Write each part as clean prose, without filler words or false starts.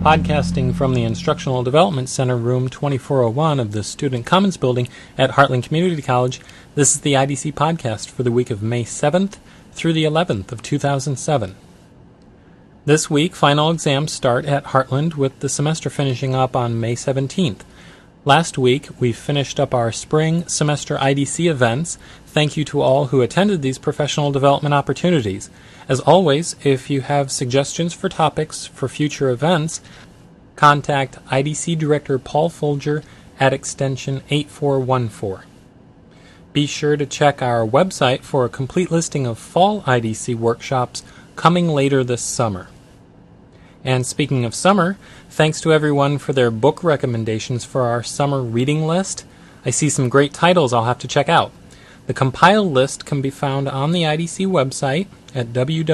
Podcasting from the Instructional Development Center, room 2401 of the Student Commons Building at Heartland Community College, this is the IDC podcast for the week of May 7th through the 11th of 2007. This week, final exams start at Heartland with the semester finishing up on May 17th. Last week, we finished up our spring semester IDC events. Thank you to all who attended these professional development opportunities. As always, if you have suggestions for topics for future events, contact IDC Director Paul Folger at extension 8414. Be sure to check our website for a complete listing of fall IDC workshops coming later this summer. And speaking of summer, thanks to everyone for their book recommendations for our summer reading list. I see some great titles I'll have to check out. The compiled list can be found on the IDC website at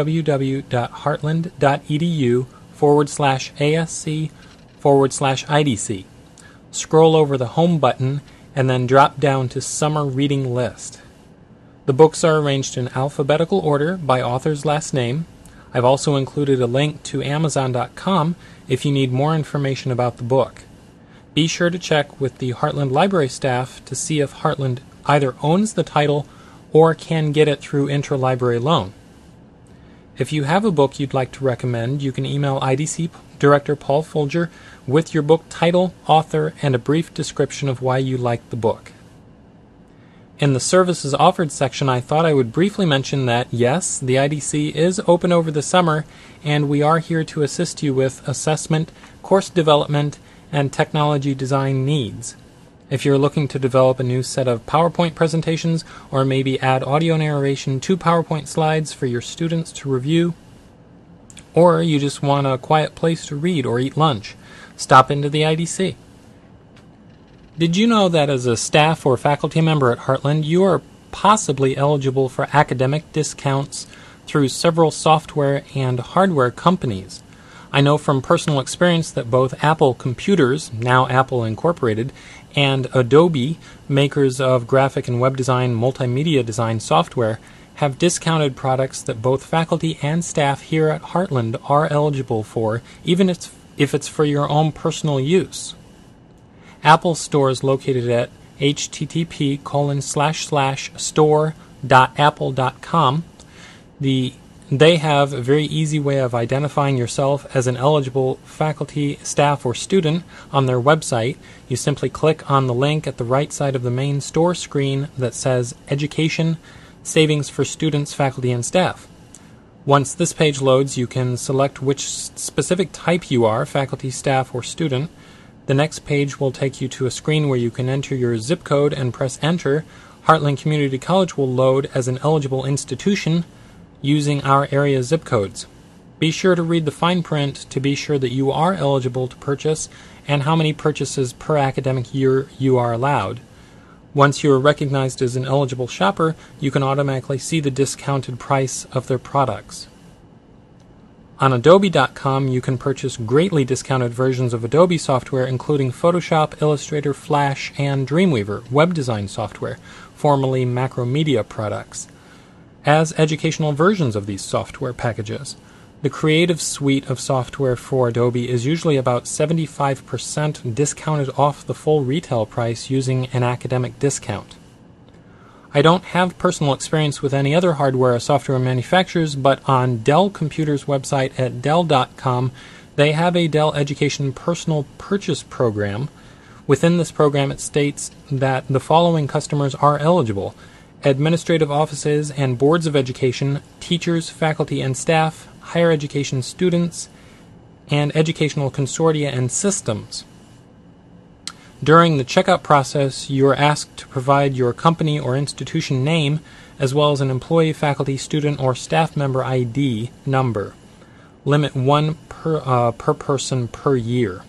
www.heartland.edu/ASC/IDC. Scroll over the home button and then drop down to Summer Reading List. The books are arranged in alphabetical order by author's last name. I've also included a link to Amazon.com if you need more information about the book. Be sure to check with the Heartland Library staff to see if Heartland either owns the title or can get it through interlibrary loan. If you have a book you'd like to recommend, you can email IDC Director Paul Folger with your book title, author, and a brief description of why you like the book. In the services offered section, I thought I would briefly mention that, yes, the IDC is open over the summer, and we are here to assist you with assessment, course development, and technology design needs. If you're looking to develop a new set of PowerPoint presentations, or maybe add audio narration to PowerPoint slides for your students to review, or you just want a quiet place to read or eat lunch, stop into the IDC. Did you know that as a staff or faculty member at Heartland, you are possibly eligible for academic discounts through several software and hardware companies? I know from personal experience that both Apple Computers, now Apple Incorporated, and Adobe, makers of graphic and web design, multimedia design software, have discounted products that both faculty and staff here at Heartland are eligible for, even if it's for your own personal use. Apple Store is located at http://store.apple.com. They have a very easy way of identifying yourself as an eligible faculty, staff, or student on their website. You simply click on the link at the right side of the main store screen that says Education, Savings for Students, Faculty, and Staff. Once this page loads, you can select which specific type you are, faculty, staff, or student. The next page will take you to a screen where you can enter your zip code and press enter. Heartland Community College will load as an eligible institution using our area zip codes. Be sure to read the fine print to be sure that you are eligible to purchase and how many purchases per academic year you are allowed. Once you are recognized as an eligible shopper, you can automatically see the discounted price of their products. On Adobe.com, you can purchase greatly discounted versions of Adobe software, including Photoshop, Illustrator, Flash, and Dreamweaver, web design software, formerly Macromedia products, as educational versions of these software packages. The Creative Suite of software for Adobe is usually about 75% discounted off the full retail price using an academic discount. I don't have personal experience with any other hardware or software manufacturers, but on Dell Computer's website at Dell.com, they have a Dell Education Personal Purchase Program. Within this program, it states that the following customers are eligible: administrative offices and boards of education, teachers, faculty, and staff, higher education students, and educational consortia and systems. During the checkout process, you are asked to provide your company or institution name, as well as an employee, faculty, student, or staff member ID number. Limit 1 per person per year.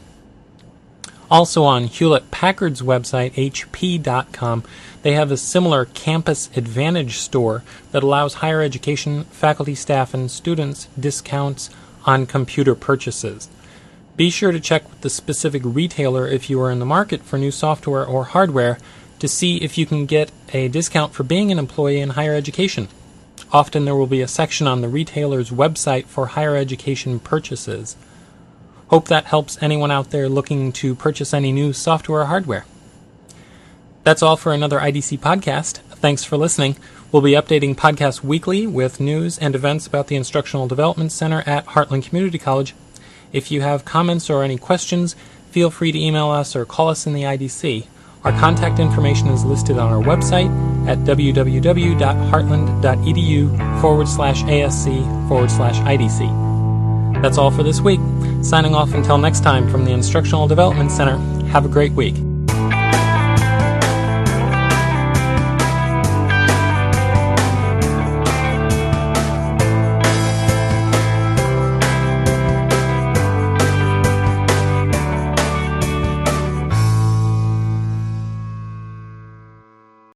Also on Hewlett-Packard's website, HP.com, they have a similar Campus Advantage store that allows higher education, faculty, staff, and students discounts on computer purchases. Be sure to check with the specific retailer if you are in the market for new software or hardware to see if you can get a discount for being an employee in higher education. Often there will be a section on the retailer's website for higher education purchases. Hope that helps anyone out there looking to purchase any new software or hardware. That's all for another IDC podcast. Thanks for listening. We'll be updating podcasts weekly with news and events about the Instructional Development Center at Heartland Community College. If you have comments or any questions, feel free to email us or call us in the IDC. Our contact information is listed on our website at www.heartland.edu/asc/IDC. That's all for this week. Signing off until next time from the Instructional Development Center. Have a great week.